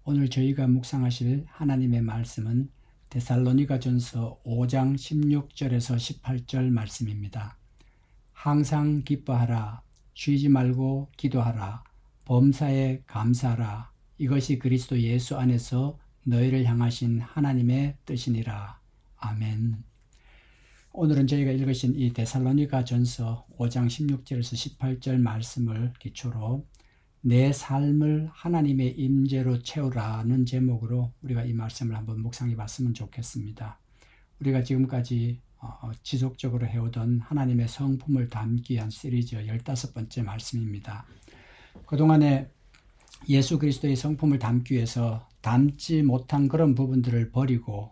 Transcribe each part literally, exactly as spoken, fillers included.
오늘 저희가 묵상하실 하나님의 말씀은 데살로니가전서 오 장 십육 절에서 십팔 절 말씀입니다. 항상 기뻐하라, 쉬지 말고 기도하라, 범사에 감사하라. 이것이 그리스도 예수 안에서 너희를 향하신 하나님의 뜻이니라. 아멘. 오늘은 저희가 읽으신 이 데살로니가전서 오 장 십육 절에서 십팔 절 말씀을 기초로 내 삶을 하나님의 임재로 채우라는 제목으로 우리가 이 말씀을 한번 묵상해 봤으면 좋겠습니다. 우리가 지금까지 지속적으로 해오던 하나님의 성품을 담기 위한 시리즈 열다섯 번째 말씀입니다. 그동안에 예수 그리스도의 성품을 담기 위해서 담지 못한 그런 부분들을 버리고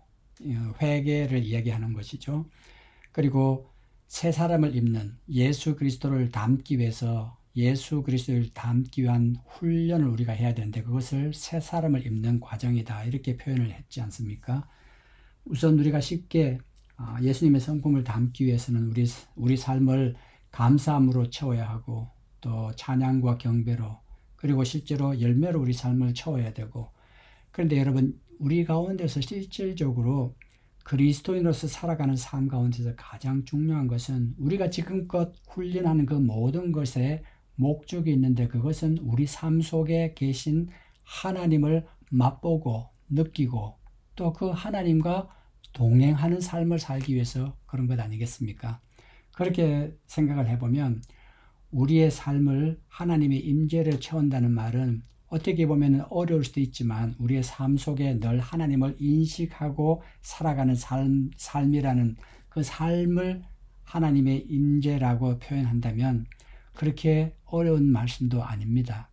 회개를 이야기하는 것이죠. 그리고 새 사람을 입는 예수 그리스도를 담기 위해서 예수 그리스도를 담기 위한 훈련을 우리가 해야 되는데 그것을 새 사람을 입는 과정이다 이렇게 표현을 했지 않습니까? 우선 우리가 쉽게 예수님의 성품을 담기 위해서는 우리, 우리 삶을 감사함으로 채워야 하고 또 찬양과 경배로 그리고 실제로 열매로 우리 삶을 채워야 되고, 그런데 여러분 우리 가운데서 실질적으로 그리스도인으로서 살아가는 삶 가운데서 가장 중요한 것은 우리가 지금껏 훈련하는 그 모든 것에 목적이 있는데 그것은 우리 삶 속에 계신 하나님을 맛보고 느끼고 또 그 하나님과 동행하는 삶을 살기 위해서 그런 것 아니겠습니까? 그렇게 생각을 해보면 우리의 삶을 하나님의 임재를 채운다는 말은 어떻게 보면 어려울 수도 있지만 우리의 삶 속에 늘 하나님을 인식하고 살아가는 삶, 삶이라는 그 삶을 하나님의 임재라고 표현한다면 그렇게 어려운 말씀도 아닙니다.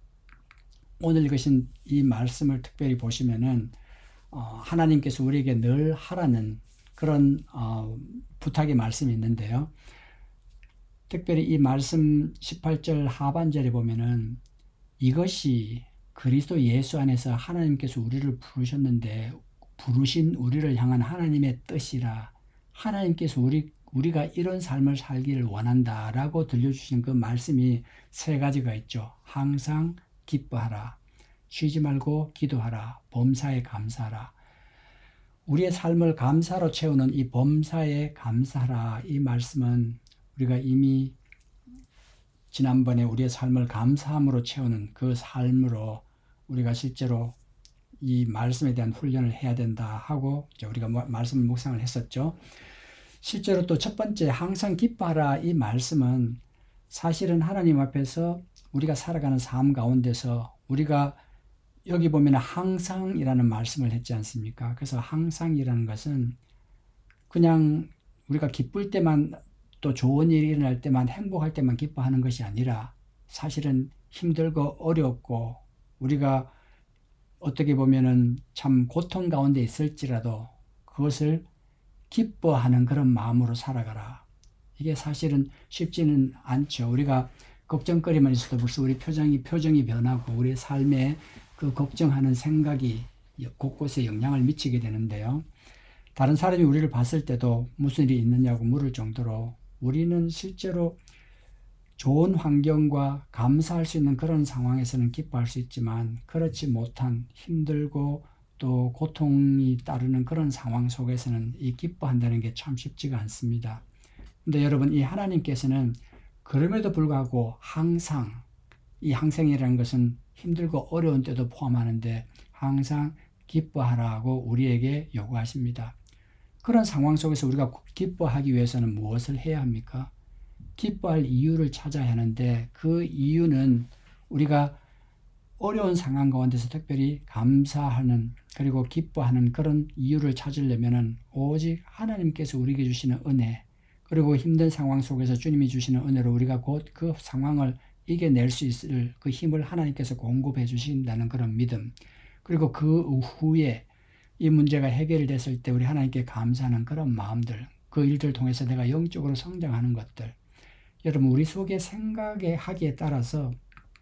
오늘 읽으신 이 말씀을 특별히 보시면은 어, 하나님께서 우리에게 늘 하라는 그런 어, 부탁의 말씀이 있는데요. 특별히 이 말씀 십팔 절 하반절에 보면은 이것이 그리스도 예수 안에서 하나님께서 우리를 부르셨는데 부르신 우리를 향한 하나님의 뜻이라, 하나님께서 우리, 우리가 이런 삶을 살기를 원한다라고 들려주신 그 말씀이 세 가지가 있죠. 항상 기뻐하라, 쉬지 말고 기도하라, 범사에 감사하라. 우리의 삶을 감사로 채우는 이 범사에 감사하라 이 말씀은 우리가 이미 지난번에 우리의 삶을 감사함으로 채우는 그 삶으로 우리가 실제로 이 말씀에 대한 훈련을 해야 된다 하고 우리가 말씀 묵상을 했었죠. 실제로 또 첫 번째 항상 기뻐하라 이 말씀은 사실은 하나님 앞에서 우리가 살아가는 삶 가운데서 우리가 여기 보면 항상이라는 말씀을 했지 않습니까? 그래서 항상이라는 것은 그냥 우리가 기쁠 때만 또 좋은 일이 일어날 때만 행복할 때만 기뻐하는 것이 아니라 사실은 힘들고 어렵고 우리가 어떻게 보면은 참 고통 가운데 있을지라도 그것을 기뻐하는 그런 마음으로 살아가라. 이게 사실은 쉽지는 않죠. 우리가 걱정거리만 있어도 벌써 우리 표정이 표정이 변하고 우리의 삶에 그 걱정하는 생각이 곳곳에 영향을 미치게 되는데요. 다른 사람이 우리를 봤을 때도 무슨 일이 있느냐고 물을 정도로 우리는 실제로 좋은 환경과 감사할 수 있는 그런 상황에서는 기뻐할 수 있지만 그렇지 못한 힘들고 또 고통이 따르는 그런 상황 속에서는 이 기뻐한다는 게 참 쉽지가 않습니다. 근데 여러분 이 하나님께서는 그럼에도 불구하고 항상 이 항상이라는 것은 힘들고 어려운 때도 포함하는데 항상 기뻐하라고 우리에게 요구하십니다. 그런 상황 속에서 우리가 기뻐하기 위해서는 무엇을 해야 합니까? 기뻐할 이유를 찾아야 하는데 그 이유는 우리가 어려운 상황 가운데서 특별히 감사하는 그리고 기뻐하는 그런 이유를 찾으려면 오직 하나님께서 우리에게 주시는 은혜 그리고 힘든 상황 속에서 주님이 주시는 은혜로 우리가 곧 그 상황을 이겨낼 수 있을 그 힘을 하나님께서 공급해 주신다는 그런 믿음, 그리고 그 후에 이 문제가 해결됐을 때 우리 하나님께 감사하는 그런 마음들, 그 일들 통해서 내가 영적으로 성장하는 것들. 여러분 우리 속의 생각에 하기에 따라서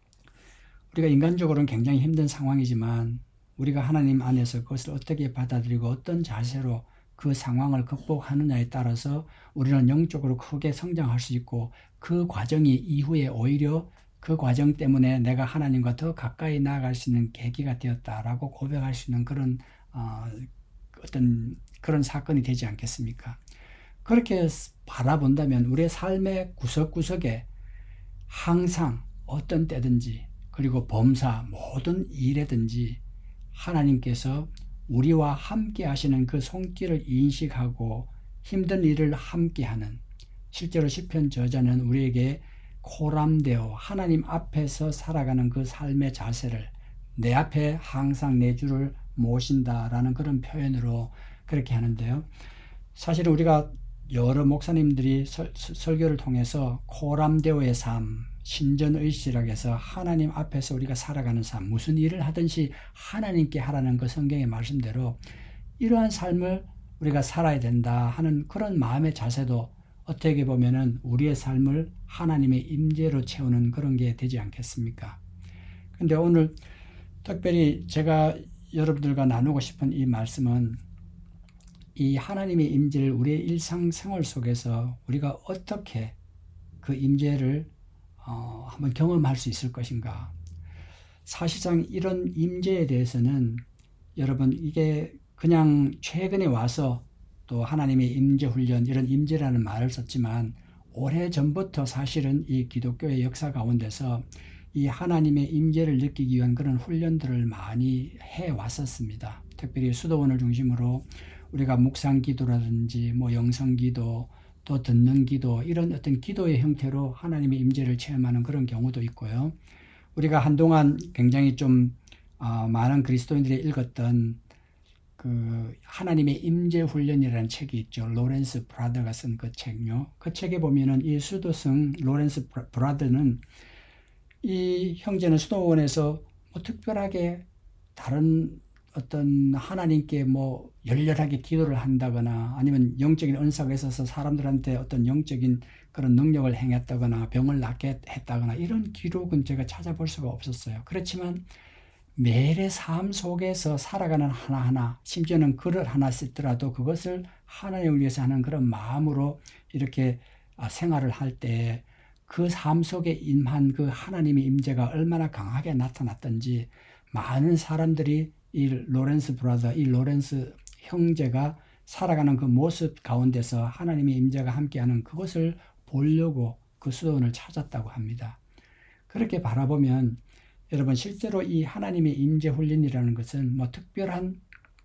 우리가 인간적으로는 굉장히 힘든 상황이지만 우리가 하나님 안에서 그것을 어떻게 받아들이고 어떤 자세로 그 상황을 극복하느냐에 따라서 우리는 영적으로 크게 성장할 수 있고 그 과정이 이후에 오히려 그 과정 때문에 내가 하나님과 더 가까이 나아갈 수 있는 계기가 되었다라고 고백할 수 있는 그런 어, 어떤 그런 사건이 되지 않겠습니까? 그렇게 바라본다면 우리의 삶의 구석구석에 항상 어떤 때든지 그리고 범사 모든 일에든지 하나님께서 우리와 함께 하시는 그 손길을 인식하고 힘든 일을 함께하는, 실제로 시편 저자는 우리에게 코람데오, 하나님 앞에서 살아가는 그 삶의 자세를, 내 앞에 항상 내 주를 모신다라는 그런 표현으로 그렇게 하는데요. 사실은 우리가 여러 목사님들이 설, 설교를 통해서 코람데오의 삶, 신전의식이라고 해서 하나님 앞에서 우리가 살아가는 삶, 무슨 일을 하든지 하나님께 하라는 그 성경의 말씀대로 이러한 삶을 우리가 살아야 된다 하는 그런 마음의 자세도 어떻게 보면은 우리의 삶을 하나님의 임재로 채우는 그런 게 되지 않겠습니까? 근데 오늘 특별히 제가 여러분들과 나누고 싶은 이 말씀은 이 하나님의 임재를 우리의 일상생활 속에서 우리가 어떻게 그 임재를 어, 한번 경험할 수 있을 것인가. 사실상 이런 임재에 대해서는 여러분 이게 그냥 최근에 와서 또 하나님의 임재훈련, 이런 임재라는 말을 썼지만 오래전부터 사실은 이 기독교의 역사 가운데서 이 하나님의 임재를 느끼기 위한 그런 훈련들을 많이 해왔었습니다. 특별히 수도원을 중심으로 우리가 묵상 기도라든지 뭐 영성 기도, 또 듣는 기도, 이런 어떤 기도의 형태로 하나님의 임재를 체험하는 그런 경우도 있고요. 우리가 한동안 굉장히 좀 어, 많은 그리스도인들이 읽었던 그 하나님의 임재 훈련이라는 책이 있죠. 로렌스 브라더가 쓴 그 책요. 그 책에 보면은 이 수도승 로렌스 브라더는 이 형제는 수도원에서 뭐 특별하게 다른 어떤 하나님께 뭐 열렬하게 기도를 한다거나 아니면 영적인 은사가 있어서 사람들한테 어떤 영적인 그런 능력을 행했다거나 병을 낫게 했다거나 이런 기록은 제가 찾아볼 수가 없었어요. 그렇지만 매일의 삶 속에서 살아가는 하나하나, 심지어는 글을 하나 쓰더라도 그것을 하나님을 위해서 하는 그런 마음으로 이렇게 생활을 할 때 그 삶 속에 임한 그 하나님의 임재가 얼마나 강하게 나타났던지 많은 사람들이 이 로렌스 브라더, 이 로렌스 형제가 살아가는 그 모습 가운데서 하나님의 임재가 함께하는 그것을 보려고 그 수도원을 찾았다고 합니다. 그렇게 바라보면 여러분 실제로 이 하나님의 임재 훈련이라는 것은 뭐 특별한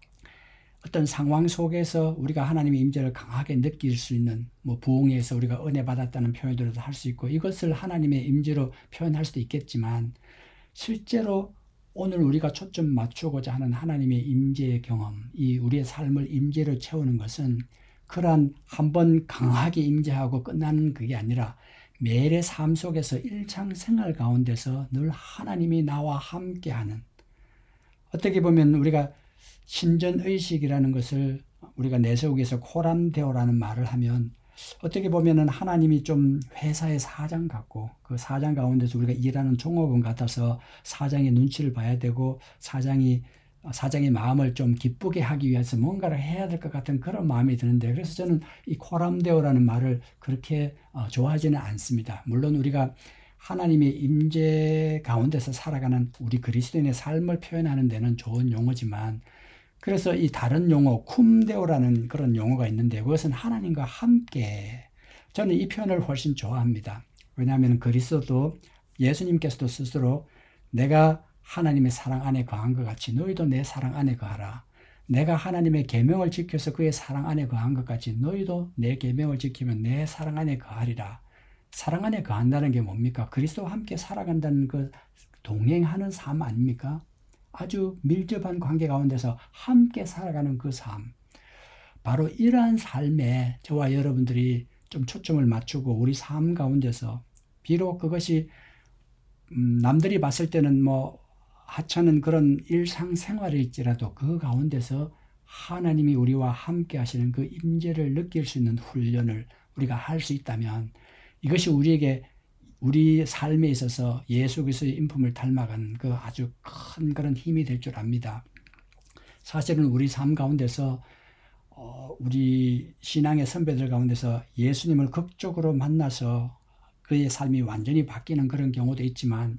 어떤 상황 속에서 우리가 하나님의 임재를 강하게 느낄 수 있는, 뭐 부흥에서 우리가 은혜 받았다는 표현들도 할 수 있고 이것을 하나님의 임재로 표현할 수도 있겠지만 실제로 오늘 우리가 초점 맞추고자 하는 하나님의 임재의 경험, 이 우리의 삶을 임재로 채우는 것은 그러한 한번 강하게 임재하고 끝나는 그게 아니라 매일의 삶 속에서 일상생활 가운데서 늘 하나님이 나와 함께하는, 어떻게 보면 우리가 신전의식이라는 것을 우리가 내세우기에서 코람데오라는 말을 하면 어떻게 보면은 하나님이 좀 회사의 사장 같고 그 사장 가운데서 우리가 일하는 종업원 같아서 사장의 눈치를 봐야 되고 사장이 사장의 마음을 좀 기쁘게 하기 위해서 뭔가를 해야 될 것 같은 그런 마음이 드는데, 그래서 저는 이 코람데오라는 말을 그렇게 좋아하지는 않습니다. 물론 우리가 하나님의 임재 가운데서 살아가는 우리 그리스도인의 삶을 표현하는 데는 좋은 용어지만, 그래서 이 다른 용어 쿰데오라는 그런 용어가 있는데 그것은 하나님과 함께, 저는 이 표현을 훨씬 좋아합니다. 왜냐하면 그리스도도 예수님께서도 스스로 내가 하나님의 사랑 안에 거한 것 같이 너희도 내 사랑 안에 거하라. 내가 하나님의 계명을 지켜서 그의 사랑 안에 거한 것 같이 너희도 내 계명을 지키면 내 사랑 안에 거하리라. 사랑 안에 거한다는 게 뭡니까? 그리스도와 함께 살아간다는 그 동행하는 삶 아닙니까? 아주 밀접한 관계 가운데서 함께 살아가는 그 삶. 바로 이러한 삶에 저와 여러분들이 좀 초점을 맞추고 우리 삶 가운데서, 비록 그것이 음, 남들이 봤을 때는 뭐 하찮은 그런 일상생활일지라도 그 가운데서 하나님이 우리와 함께 하시는 그 임재를 느낄 수 있는 훈련을 우리가 할 수 있다면 이것이 우리에게 우리 삶에 있어서 예수 그리스도의 인품을 닮아가는 그 아주 큰 그런 힘이 될 줄 압니다. 사실은 우리 삶 가운데서 어, 우리 신앙의 선배들 가운데서 예수님을 극적으로 만나서 그의 삶이 완전히 바뀌는 그런 경우도 있지만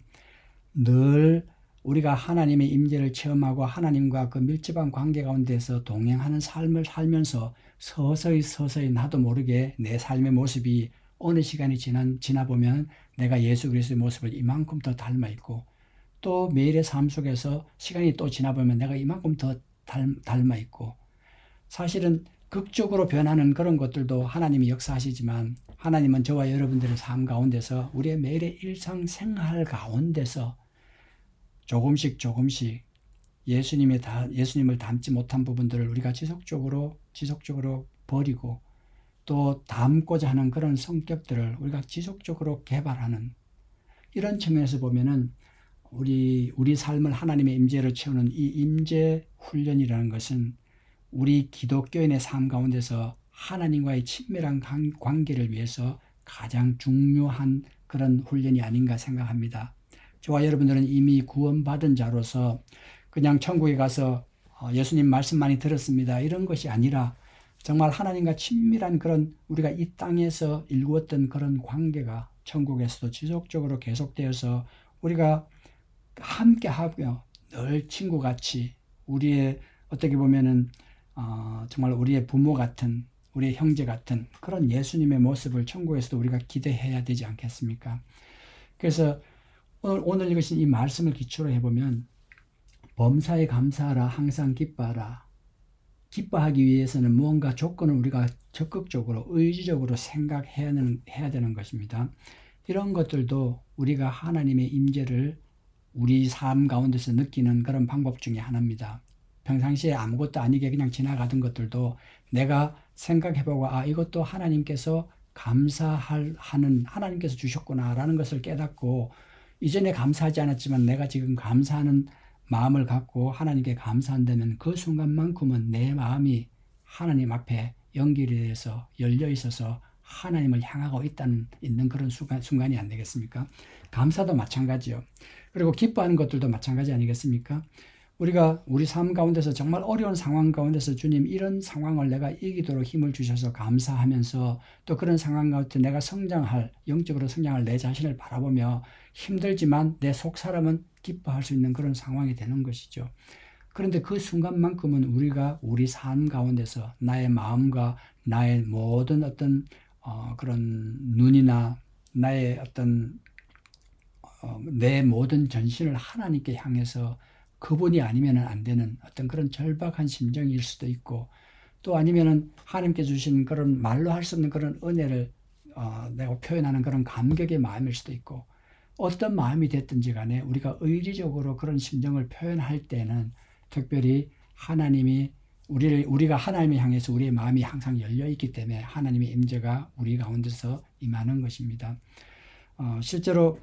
늘 우리가 하나님의 임재를 체험하고 하나님과 그 밀접한 관계 가운데서 동행하는 삶을 살면서 서서히 서서히 나도 모르게 내 삶의 모습이 어느 시간이 지난, 지나 보면 내가 예수 그리스도의 모습을 이만큼 더 닮아 있고 또 매일의 삶 속에서 시간이 또 지나 보면 내가 이만큼 더 닮, 닮아 있고 사실은 극적으로 변하는 그런 것들도 하나님이 역사하시지만 하나님은 저와 여러분들의 삶 가운데서 우리의 매일의 일상생활 가운데서 조금씩 조금씩 예수님의 다, 예수님을 닮지 못한 부분들을 우리가 지속적으로 지속적으로 버리고 또 닮고자 하는 그런 성격들을 우리가 지속적으로 개발하는 이런 측면에서 보면은 우리 우리 삶을 하나님의 임재로 채우는 이 임재 훈련이라는 것은 우리 기독교인의 삶 가운데서 하나님과의 친밀한 관계를 위해서 가장 중요한 그런 훈련이 아닌가 생각합니다. 저와 여러분들은 이미 구원받은 자로서 그냥 천국에 가서 예수님 말씀 많이 들었습니다. 이런 것이 아니라 정말 하나님과 친밀한 그런 우리가 이 땅에서 일구었던 그런 관계가 천국에서도 지속적으로 계속되어서 우리가 함께 하며 늘 친구같이 우리의 어떻게 보면은 어, 정말 우리의 부모 같은 우리의 형제 같은 그런 예수님의 모습을 천국에서도 우리가 기대해야 되지 않겠습니까? 그래서 오늘, 오늘 읽으신 이 말씀을 기초로 해보면 범사에 감사하라 항상 기뻐하라. 기뻐하기 위해서는 무언가 조건을 우리가 적극적으로 의지적으로 생각해야 하는, 해야 되는 것입니다. 이런 것들도 우리가 하나님의 임재를 우리 삶 가운데서 느끼는 그런 방법 중에 하나입니다. 평상시에 아무것도 아니게 그냥 지나가던 것들도 내가 생각해보고 아 이것도 하나님께서 감사하는 하나님께서 주셨구나라는 것을 깨닫고 이전에 감사하지 않았지만 내가 지금 감사하는 마음을 갖고 하나님께 감사한다면 그 순간만큼은 내 마음이 하나님 앞에 연결이 돼서 열려 있어서 하나님을 향하고 있다는 있는 그런 순간, 순간이 안 되겠습니까? 감사도 마찬가지요. 그리고 기뻐하는 것들도 마찬가지 아니겠습니까? 우리가 우리 삶 가운데서 정말 어려운 상황 가운데서 주님 이런 상황을 내가 이기도록 힘을 주셔서 감사하면서 또 그런 상황 가운데 내가 성장할 영적으로 성장할 내 자신을 바라보며 힘들지만 내 속 사람은 기뻐할 수 있는 그런 상황이 되는 것이죠. 그런데 그 순간만큼은 우리가 우리 삶 가운데서 나의 마음과 나의 모든 어떤 어, 그런 눈이나 나의 어떤 어, 내 모든 전신을 하나님께 향해서 그분이 아니면 안 되는 어떤 그런 절박한 심정일 수도 있고 또 아니면은 하나님께 주신 그런 말로 할 수 없는 그런 은혜를 어, 내가 표현하는 그런 감격의 마음일 수도 있고 어떤 마음이 됐든지 간에 우리가 의리적으로 그런 심정을 표현할 때는 특별히 하나님이 우리를 우리가 하나님을 향해서 우리의 마음이 항상 열려 있기 때문에 하나님의 임재가 우리 가운데서 임하는 것입니다. 어, 실제로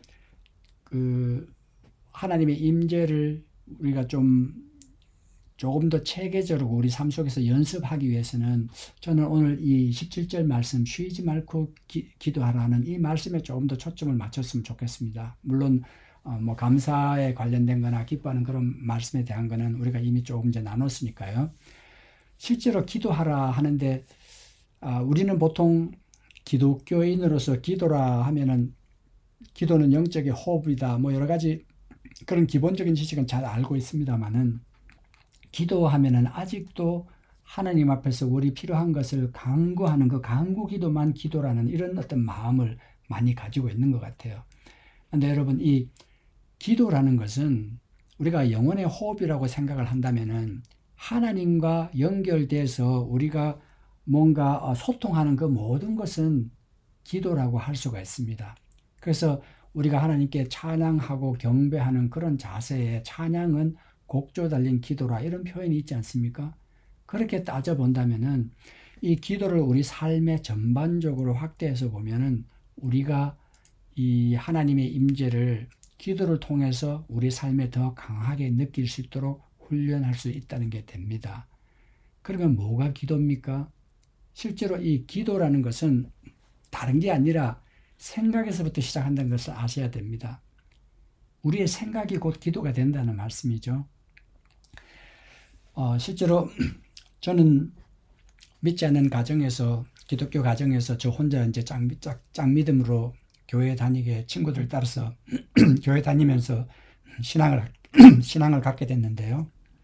그 하나님의 임재를 우리가 좀 조금 더 체계적으로 우리 삶 속에서 연습하기 위해서는 저는 오늘 이 십칠 절 말씀 쉬지 말고 기, 기도하라는 이 말씀에 조금 더 초점을 맞췄으면 좋겠습니다. 물론 어, 뭐 감사에 관련된 거나 기뻐하는 그런 말씀에 대한 거는 우리가 이미 조금 이제 나눴으니까요. 실제로 기도하라 하는데 아, 우리는 보통 기독교인으로서 기도라 하면은 기도는 영적인 호흡이다 뭐 여러 가지 그런 기본적인 지식은 잘 알고 있습니다만은 기도하면은 아직도 하나님 앞에서 우리 필요한 것을 간구하는 그 간구 기도만 기도라는 이런 어떤 마음을 많이 가지고 있는 것 같아요. 근데 여러분 이 기도라는 것은 우리가 영혼의 호흡이라고 생각을 한다면은 하나님과 연결돼서 우리가 뭔가 소통하는 그 모든 것은 기도라고 할 수가 있습니다. 그래서 우리가 하나님께 찬양하고 경배하는 그런 자세에 찬양은 곡조 달린 기도라 이런 표현이 있지 않습니까? 그렇게 따져본다면은 이 기도를 우리 삶의 전반적으로 확대해서 보면은 우리가 이 하나님의 임재를 기도를 통해서 우리 삶에 더 강하게 느낄 수 있도록 훈련할 수 있다는 게 됩니다. 그러면 뭐가 기도입니까? 실제로 이 기도라는 것은 다른 게 아니라 생각에서부터 시작한다는 것을 아셔야 됩니다. 우리의 생각이 곧 기도가 된다는 말씀이죠. 어, 실제로 저는 믿지 않는 가정에서 기독교 가정에서 저 혼자 이제 짝, 짝, 짝 믿음으로 교회 다니게 친구들 따라서 교회 다니면서 신앙을 신앙을 갖게 됐는데요.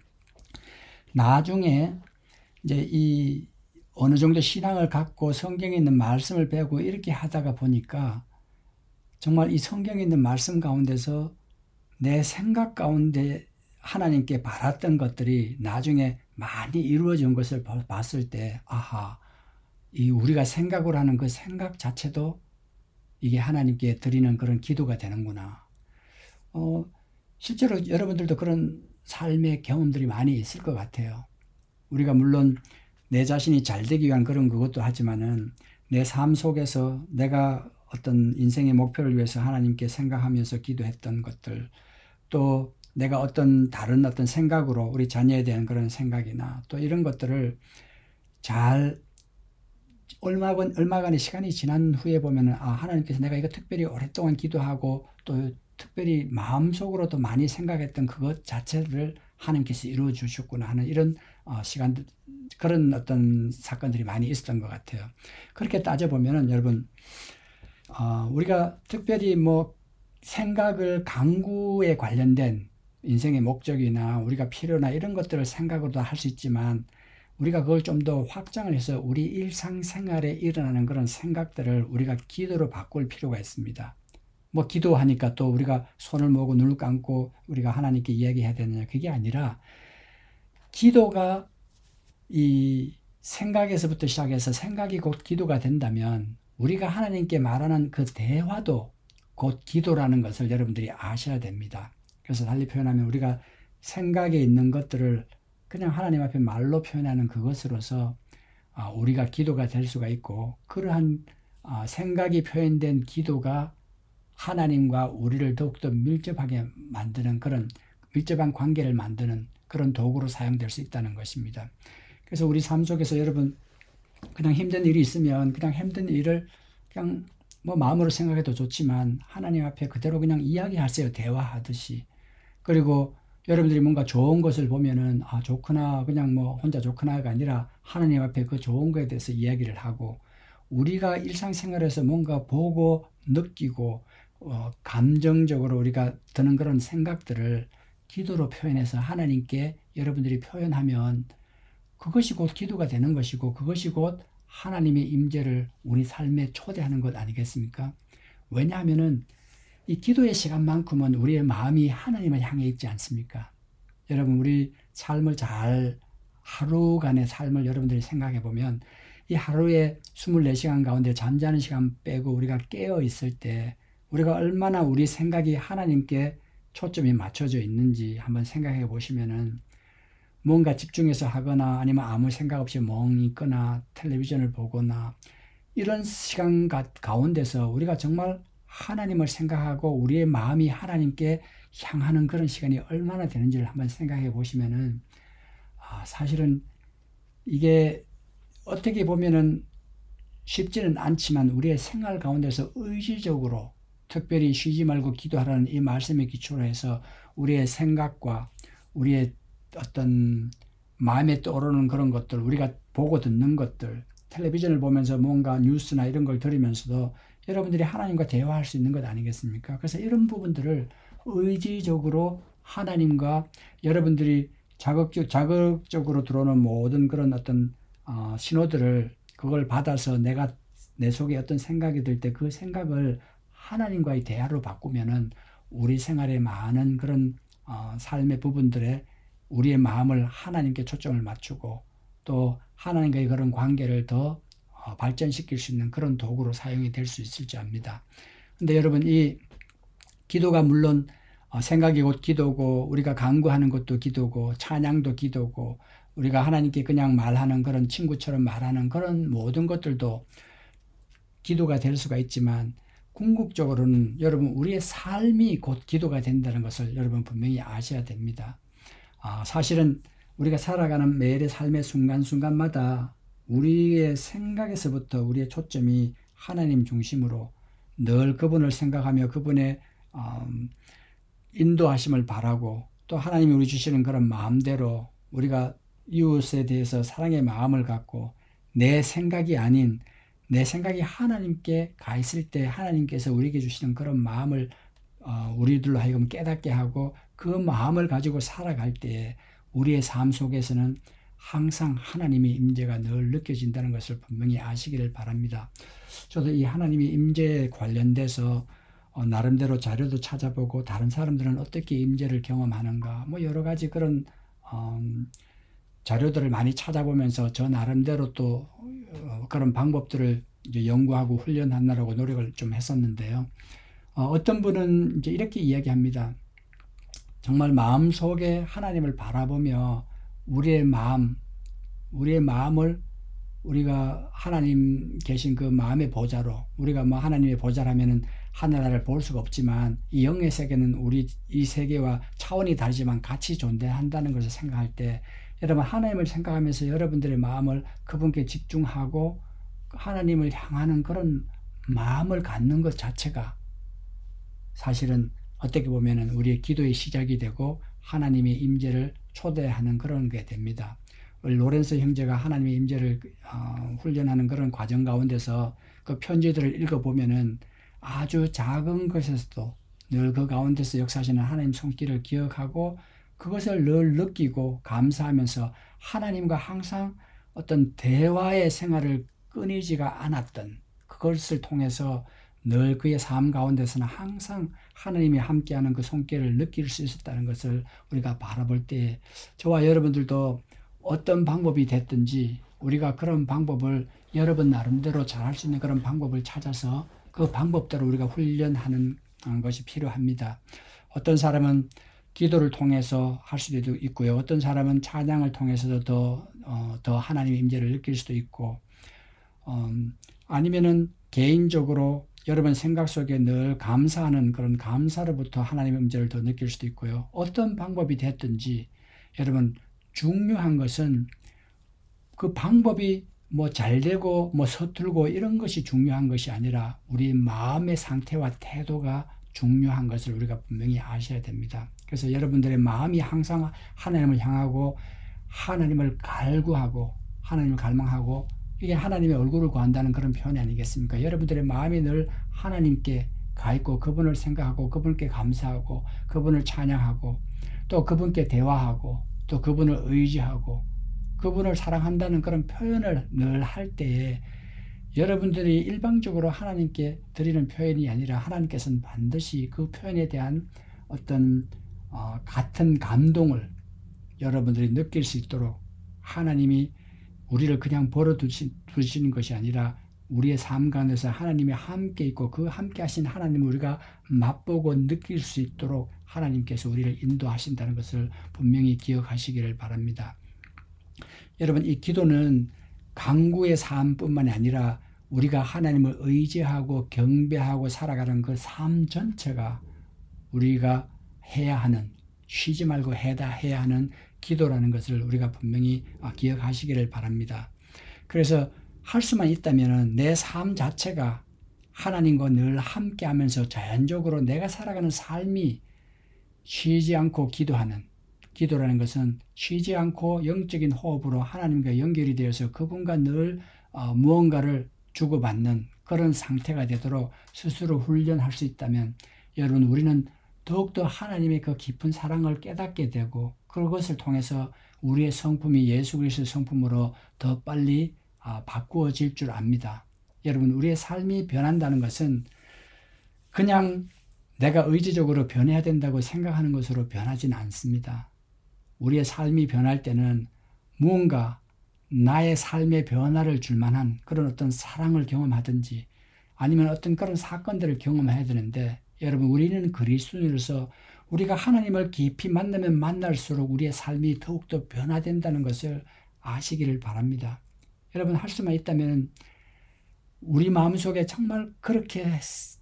나중에 이제 이 어느 정도 신앙을 갖고 성경에 있는 말씀을 배우고 이렇게 하다가 보니까 정말 이 성경에 있는 말씀 가운데서 내 생각 가운데 하나님께 바랐던 것들이 나중에 많이 이루어진 것을 봤을 때, 아하, 이 우리가 생각으로 하는 그 생각 자체도 이게 하나님께 드리는 그런 기도가 되는구나. 어, 실제로 여러분들도 그런 삶의 경험들이 많이 있을 것 같아요. 우리가 물론 내 자신이 잘 되기 위한 그런 그것도 하지만은 내 삶 속에서 내가 어떤 인생의 목표를 위해서 하나님께 생각하면서 기도했던 것들, 또 내가 어떤 다른 어떤 생각으로 우리 자녀에 대한 그런 생각이나 또 이런 것들을 잘 얼마간, 얼마간의 시간이 지난 후에 보면은 아, 하나님께서 내가 이거 특별히 오랫동안 기도하고 또 특별히 마음속으로도 많이 생각했던 그것 자체를 하나님께서 이루어 주셨구나 하는 이런 어, 시간들, 그런 어떤 사건들이 많이 있었던 것 같아요. 그렇게 따져보면은 여러분, 어, 우리가 특별히 뭐 생각을 강구에 관련된 인생의 목적이나 우리가 필요나 이런 것들을 생각으로도 할 수 있지만 우리가 그걸 좀 더 확장을 해서 우리 일상생활에 일어나는 그런 생각들을 우리가 기도로 바꿀 필요가 있습니다. 뭐 기도하니까 또 우리가 손을 모으고 눈을 감고 우리가 하나님께 이야기해야 되느냐, 그게 아니라 기도가 이 생각에서부터 시작해서 생각이 곧 기도가 된다면 우리가 하나님께 말하는 그 대화도 곧 기도라는 것을 여러분들이 아셔야 됩니다. 그래서 달리 표현하면 우리가 생각에 있는 것들을 그냥 하나님 앞에 말로 표현하는 그것으로서 우리가 기도가 될 수가 있고, 그러한 생각이 표현된 기도가 하나님과 우리를 더욱더 밀접하게 만드는 그런 밀접한 관계를 만드는 그런 도구로 사용될 수 있다는 것입니다. 그래서 우리 삶 속에서 여러분 그냥 힘든 일이 있으면 그냥 힘든 일을 그냥 뭐 마음으로 생각해도 좋지만 하나님 앞에 그대로 그냥 이야기하세요. 대화하듯이. 그리고 여러분들이 뭔가 좋은 것을 보면은 아 좋구나, 그냥 뭐 혼자 좋구나가 아니라 하나님 앞에 그 좋은 거에 대해서 이야기를 하고, 우리가 일상생활에서 뭔가 보고 느끼고 어, 감정적으로 우리가 드는 그런 생각들을 기도로 표현해서 하나님께 여러분들이 표현하면 그것이 곧 기도가 되는 것이고, 그것이 곧 하나님의 임재를 우리 삶에 초대하는 것 아니겠습니까? 왜냐하면은 이 기도의 시간만큼은 우리의 마음이 하나님을 향해 있지 않습니까? 여러분, 우리 삶을 잘, 하루간의 삶을 여러분들이 생각해 보면 이 하루에 이십사 시간 가운데 잠자는 시간 빼고 우리가 깨어 있을 때 우리가 얼마나 우리 생각이 하나님께 초점이 맞춰져 있는지 한번 생각해 보시면은, 뭔가 집중해서 하거나 아니면 아무 생각 없이 멍 있거나 텔레비전을 보거나 이런 시간 가운데서 우리가 정말 하나님을 생각하고 우리의 마음이 하나님께 향하는 그런 시간이 얼마나 되는지를 한번 생각해 보시면은 아, 사실은 이게 어떻게 보면은 쉽지는 않지만 우리의 생활 가운데서 의지적으로 특별히 쉬지 말고 기도하라는 이 말씀에 기초로 해서 우리의 생각과 우리의 어떤 마음에 떠오르는 그런 것들, 우리가 보고 듣는 것들, 텔레비전을 보면서 뭔가 뉴스나 이런 걸 들으면서도 여러분들이 하나님과 대화할 수 있는 것 아니겠습니까? 그래서 이런 부분들을 의지적으로 하나님과 여러분들이 자극적, 자극적으로 들어오는 모든 그런 어떤 어, 신호들을 그걸 받아서 내가 내 속에 어떤 생각이 들 때 그 생각을 하나님과의 대화로 바꾸면은 우리 생활에 많은 그런 어, 삶의 부분들에 우리의 마음을 하나님께 초점을 맞추고 또 하나님과의 그런 관계를 더 발전시킬 수 있는 그런 도구로 사용이 될 수 있을지 압니다. 근데 여러분, 이 기도가 물론 생각이 곧 기도고 우리가 간구하는 것도 기도고 찬양도 기도고 우리가 하나님께 그냥 말하는 그런 친구처럼 말하는 그런 모든 것들도 기도가 될 수가 있지만, 궁극적으로는 여러분 우리의 삶이 곧 기도가 된다는 것을 여러분 분명히 아셔야 됩니다. 아, 사실은 우리가 살아가는 매일의 삶의 순간순간마다 우리의 생각에서부터 우리의 초점이 하나님 중심으로 늘 그분을 생각하며 그분의 음, 인도하심을 바라고 또 하나님이 우리 주시는 그런 마음대로 우리가 이웃에 대해서 사랑의 마음을 갖고 내 생각이 아닌 내 생각이 하나님께 가 있을 때 하나님께서 우리에게 주시는 그런 마음을 어, 우리들로 하여금 깨닫게 하고 그 마음을 가지고 살아갈 때에 우리의 삶 속에서는 항상 하나님의 임재가 늘 느껴진다는 것을 분명히 아시기를 바랍니다. 저도 이 하나님의 임재에 관련돼서 어, 나름대로 자료도 찾아보고 다른 사람들은 어떻게 임재를 경험하는가 뭐 여러 가지 그런 어, 자료들을 많이 찾아보면서 저 나름대로 또 어, 그런 방법들을 이제 연구하고 훈련하느라고 노력을 좀 했었는데요. 어, 어떤 분은 이제 이렇게 이야기합니다. 정말 마음속에 하나님을 바라보며 우리의 마음, 우리의 마음을 우리가 하나님 계신 그 마음의 보좌로 우리가 뭐 하나님의 보좌라면은 하늘나라를 볼 수가 없지만 이 영의 세계는 우리 이 세계와 차원이 다르지만 같이 존재한다는 것을 생각할 때 여러분 하나님을 생각하면서 여러분들의 마음을 그분께 집중하고 하나님을 향하는 그런 마음을 갖는 것 자체가 사실은 어떻게 보면은 우리의 기도의 시작이 되고 하나님의 임재를 초대하는 그런 게 됩니다. 로렌스 형제가 하나님의 임재를 어, 훈련하는 그런 과정 가운데서 그 편지들을 읽어보면은 아주 작은 것에서도 늘 그 가운데서 역사하시는 하나님 손길을 기억하고 그것을 늘 느끼고 감사하면서 하나님과 항상 어떤 대화의 생활을 끊이지가 않았던 그것을 통해서 늘 그의 삶 가운데서는 항상 하나님이 함께하는 그 손길을 느낄 수 있었다는 것을 우리가 바라볼 때 저와 여러분들도 어떤 방법이 됐든지 우리가 그런 방법을 여러분 나름대로 잘할 수 있는 그런 방법을 찾아서 그 방법대로 우리가 훈련하는 것이 필요합니다. 어떤 사람은 기도를 통해서 할 수도 있고요. 어떤 사람은 찬양을 통해서도 더, 어, 더 하나님의 임재를 느낄 수도 있고 어, 아니면은 개인적으로 여러분 생각 속에 늘 감사하는 그런 감사로부터 하나님의 임재를 더 느낄 수도 있고요. 어떤 방법이 됐든지 여러분 중요한 것은 그 방법이 뭐 잘되고 뭐 서툴고 이런 것이 중요한 것이 아니라 우리 마음의 상태와 태도가 중요한 것을 우리가 분명히 아셔야 됩니다. 그래서 여러분들의 마음이 항상 하나님을 향하고 하나님을 갈구하고 하나님을 갈망하고 이게 하나님의 얼굴을 구한다는 그런 표현이 아니겠습니까? 여러분들의 마음이 늘 하나님께 가 있고 그분을 생각하고 그분께 감사하고 그분을 찬양하고 또 그분께 대화하고 또 그분을 의지하고 그분을 사랑한다는 그런 표현을 늘 할 때에 여러분들이 일방적으로 하나님께 드리는 표현이 아니라 하나님께서는 반드시 그 표현에 대한 어떤 어, 같은 감동을 여러분들이 느낄 수 있도록 하나님이 우리를 그냥 벌어두시는 것이 아니라 우리의 삶 가운데서 하나님이 함께 있고 그 함께 하신 하나님을 우리가 맛보고 느낄 수 있도록 하나님께서 우리를 인도하신다는 것을 분명히 기억하시기를 바랍니다. 여러분 이 기도는 강구의 삶뿐만이 아니라 우리가 하나님을 의지하고 경배하고 살아가는 그 삶 전체가 우리가 해야 하는 쉬지 말고 해다 해야 하는 기도라는 것을 우리가 분명히 기억하시기를 바랍니다. 그래서 할 수만 있다면 내 삶 자체가 하나님과 늘 함께하면서 자연적으로 내가 살아가는 삶이 쉬지 않고 기도하는 기도라는 것은 쉬지 않고 영적인 호흡으로 하나님과 연결이 되어서 그분과 늘 무언가를 주고받는 그런 상태가 되도록 스스로 훈련할 수 있다면 여러분 우리는 더욱더 하나님의 그 깊은 사랑을 깨닫게 되고 그것을 통해서 우리의 성품이 예수 그리스도의 성품으로 더 빨리 바꾸어질 줄 압니다. 여러분 우리의 삶이 변한다는 것은 그냥 내가 의지적으로 변해야 된다고 생각하는 것으로 변하지는 않습니다. 우리의 삶이 변할 때는 무언가 나의 삶의 변화를 줄 만한 그런 어떤 사랑을 경험하든지 아니면 어떤 그런 사건들을 경험해야 되는데 여러분 우리는 그리스도인으로서 우리가 하나님을 깊이 만나면 만날수록 우리의 삶이 더욱더 변화된다는 것을 아시기를 바랍니다. 여러분 할 수만 있다면 우리 마음속에 정말 그렇게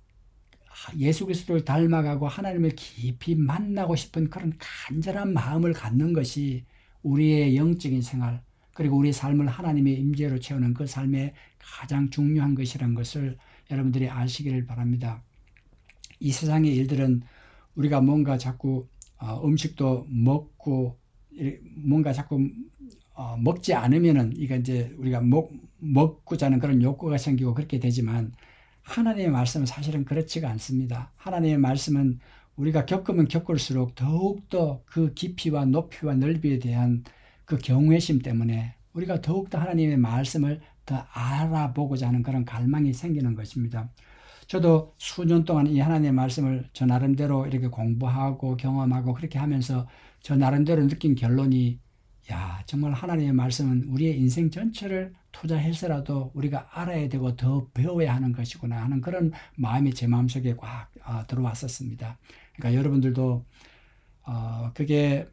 예수 그리스도를 닮아가고 하나님을 깊이 만나고 싶은 그런 간절한 마음을 갖는 것이 우리의 영적인 생활 그리고 우리의 삶을 하나님의 임재로 채우는 그 삶의 가장 중요한 것이라는 것을 여러분들이 아시기를 바랍니다. 이 세상의 일들은 우리가 뭔가 자꾸 음식도 먹고 뭔가 자꾸 어, 먹지 않으면은 이게 이제 우리가 먹, 먹고자 하는 그런 욕구가 생기고 그렇게 되지만 하나님의 말씀은 사실은 그렇지가 않습니다. 하나님의 말씀은 우리가 겪으면 겪을수록 더욱더 그 깊이와 높이와 넓이에 대한 그 경외심 때문에 우리가 더욱더 하나님의 말씀을 더 알아보고자 하는 그런 갈망이 생기는 것입니다. 저도 수년 동안 이 하나님의 말씀을 저 나름대로 이렇게 공부하고 경험하고 그렇게 하면서 저 나름대로 느낀 결론이 야, 정말 하나님의 말씀은 우리의 인생 전체를 투자해서라도 우리가 알아야 되고 더 배워야 하는 것이구나 하는 그런 마음이 제 마음속에 꽉 어, 들어왔었습니다. 그러니까 여러분들도 어, 그게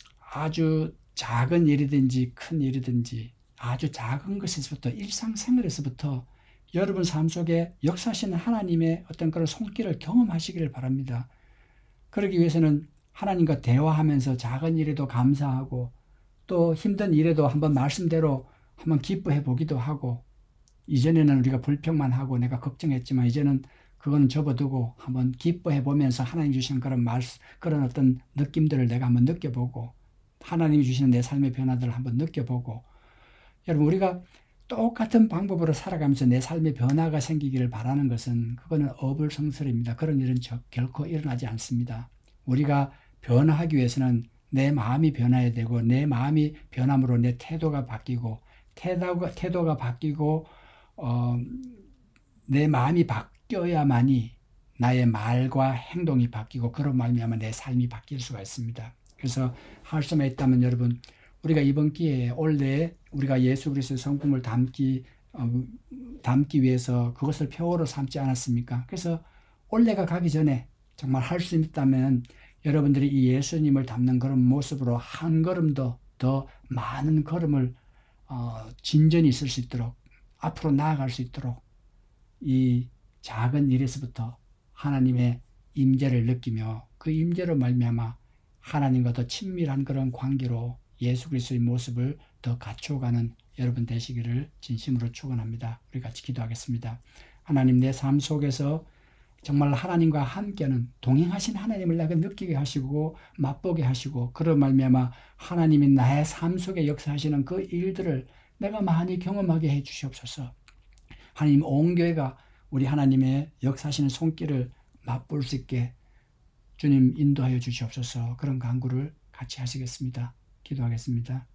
아주 작은 일이든지 큰 일이든지 아주 작은 것에서부터 일상생활에서부터 여러분 삶 속에 역사하시는 하나님의 어떤 그런 손길을 경험하시기를 바랍니다. 그러기 위해서는 하나님과 대화하면서 작은 일에도 감사하고 또 힘든 일에도 한번 말씀대로 한번 기뻐해 보기도 하고 이전에는 우리가 불평만 하고 내가 걱정했지만 이제는 그거는 접어두고 한번 기뻐해 보면서 하나님 주시는 그런 말씀, 그런 어떤 느낌들을 내가 한번 느껴보고 하나님이 주시는 내 삶의 변화들을 한번 느껴보고 여러분 우리가 똑같은 방법으로 살아가면서 내 삶의 변화가 생기기를 바라는 것은 그거는 어불성설입니다. 그런 일은 결코 일어나지 않습니다. 우리가 변화하기 위해서는 내 마음이 변화해야 되고 내 마음이 변함으로 내 태도가 바뀌고 태도가, 태도가 바뀌고 어, 내 마음이 바뀌어야만이 나의 말과 행동이 바뀌고 그런 말미암아 내 삶이 바뀔 수가 있습니다. 그래서 할 수만 있다면 여러분 우리가 이번 기회에 올해 우리가 예수 그리스도의 성품을 담기 어, 담기 위해서 그것을 표어로 삼지 않았습니까? 그래서 올해가 가기 전에 정말 할 수 있다면 여러분들이 이 예수님을 닮는 그런 모습으로 한 걸음 더, 더 많은 걸음을 어, 진전이 있을 수 있도록 앞으로 나아갈 수 있도록 이 작은 일에서부터 하나님의 임재를 느끼며 그 임재로 말미암아 하나님과 더 친밀한 그런 관계로 예수 그리스도의 모습을 더 갖춰가는 여러분 되시기를 진심으로 축원합니다. 우리 같이 기도하겠습니다. 하나님 내 삶 속에서 정말 하나님과 함께하는 동행하신 하나님을 내가 느끼게 하시고 맛보게 하시고 그런 말미암아 하나님이 나의 삶 속에 역사하시는 그 일들을 내가 많이 경험하게 해 주시옵소서. 하나님 온 교회가 우리 하나님의 역사하시는 손길을 맛볼 수 있게 주님 인도하여 주시옵소서. 그런 간구를 같이 하시겠습니다. 기도하겠습니다.